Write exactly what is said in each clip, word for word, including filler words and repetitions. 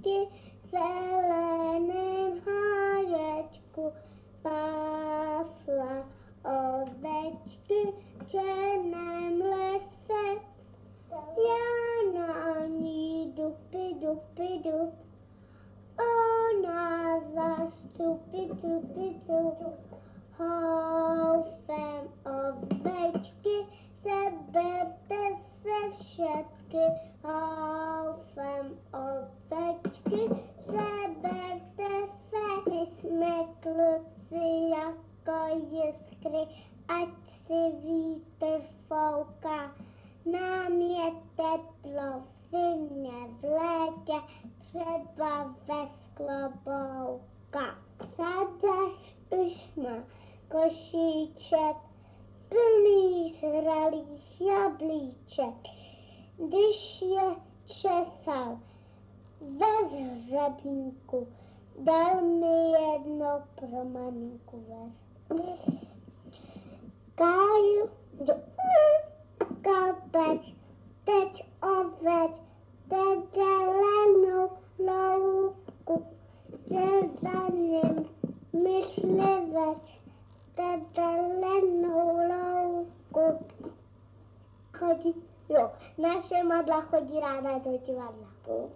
ovečky v zeleném háječku. Pásla ovečky v černém lese. Já na ní dupy, dupy, dup. Ona zas tupy, tupy, tup. Houfem ovečky, seberte se všetky. Houfem ovečky, seberte se. My jsme kluci jako jiskry, ať si vítr fouká. Nám je teplo v zimě, v létě, třeba ve sklobouka. Sadař už má košíček plný zralých jablíček. Když je česal ve zhřebníku, dal mi jedno pro maminku ves. Káju, kapec, teď ovec, teď zelenou louku, že za ním myslivec, teď zelenou louku. Chodí, jo, naše Madla chodí ráda do divadla.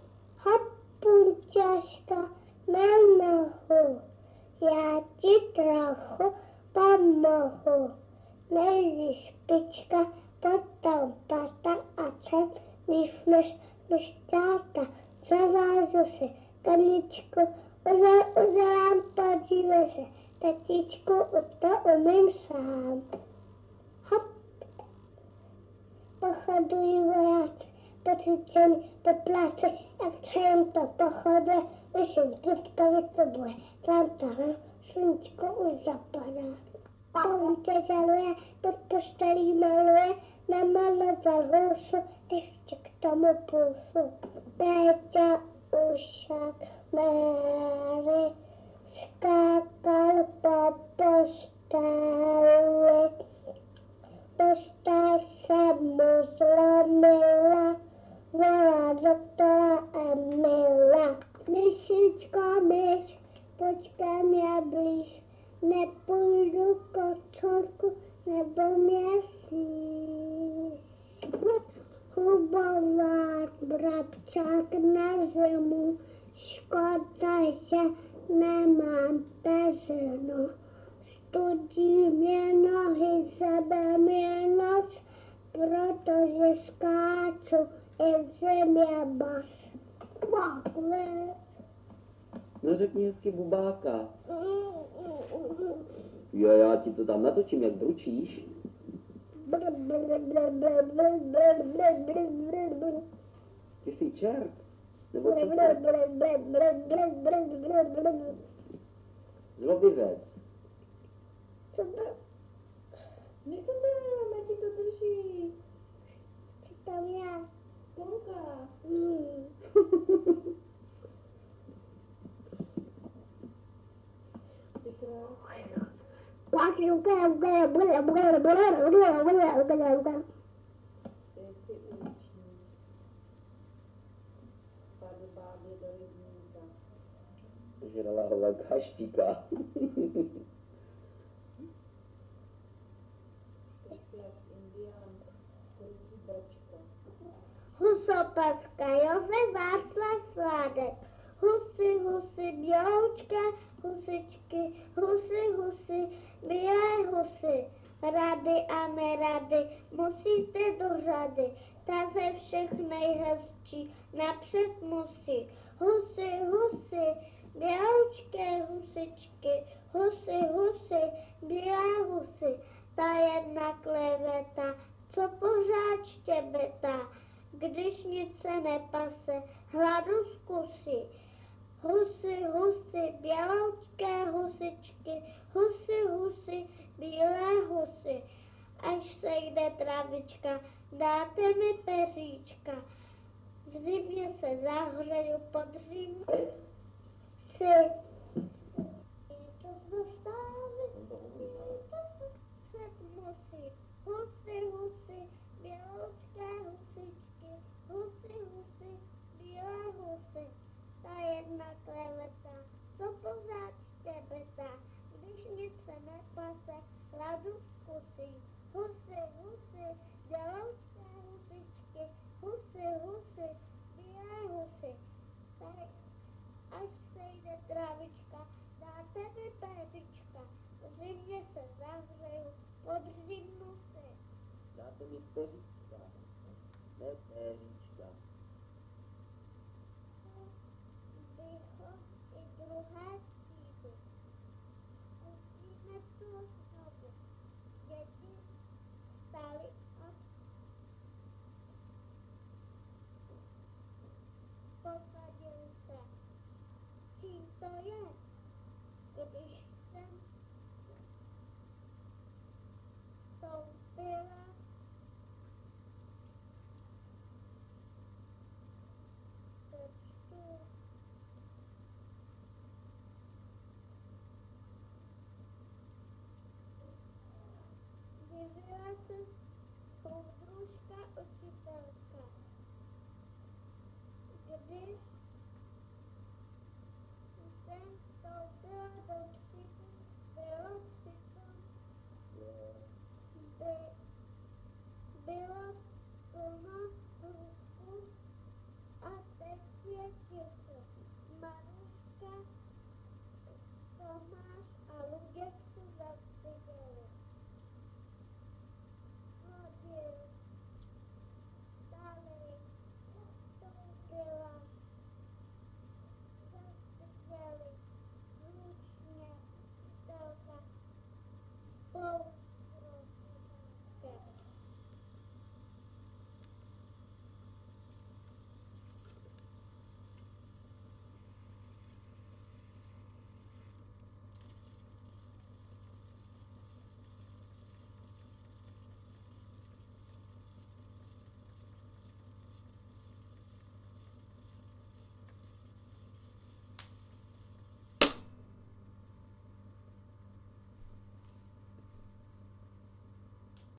Hopunčaška na nohu, já ti trochu pomohu. Nejdi špička, potom pata a sem, když než, než táta. Zavážu si kaničku, udělám, podívej se, tatičku, to umím sám. Hop, pochodují vojáci, pocítění po pláci, jak se jim to pochoduje, už jim trutkovi to bude. Tam tam sluníčko už zapadá. Pavíče žaluje, pod postelí maluje, namaloval housu, ještě k tomu půsu. Péťa ušak Mary skákal po posteli. Postel se mu zlomila, volá doktora Emila. Myšičko, myš, počkej mě blíž, nepůjdu kocourku, nebo mě sníš. Hubovák, brabčák na zimu, škoda, že nemám peřinu. Studí mě nohy, sebe mě nos, protože skáču i v zimě bas. No řekni hezky bubáka. Jo, já ti to tam natočím, jak bručíš. Ty jsi čert? Nebo co jsi? Zlobivec. Co to? Nech to tam, ať ti to drží. Co tam já? Polka. Hmm. Ty král. Quasi un cane, un cane, un cane, un cane, un cane, un cane, un cane, un cane, un cane. Ty si uliční. Padl bábě do rybníka. Žrala hlad haštíka. Jak indián, kurčí brčka. Husopaska, Josef Václav Sládek. Husy, husy, běloučké husičky, husy, husy, bílé husy. Rady a nerady, musíte do řady. Ta ze všech nejhezčí, napřed musí. Husy, husy, běloučké husičky, husy, husy, bílé husy. Ta jedna kleveta, co pořád štěbetá, když nic se nepase, hladu zkusí. Husy, husy, běloučké husičky, husy, husy, bílé husy. Až sejde travička, dáte mi peříčka. V zimě se zahřeju, podřím si. To dostává, před musí. Husy, husy, běloučké husičky, husy, husy, bílé husy. Ta mě trávička, dáte mi péřička, v zimě se zavřeju, pod zimu si. Dáte mi peříčka, ne péříčka. Vycho i druhé třídy. Musíme tu znovu. Děti vstali a posadili se. Čím to je, když jsem vstoupila do čtu. Divila se soudružka učitelka. Když jsem vstoupila do třídy, bylo přitom by, bylo plno hluku a teď je ticho. Maruška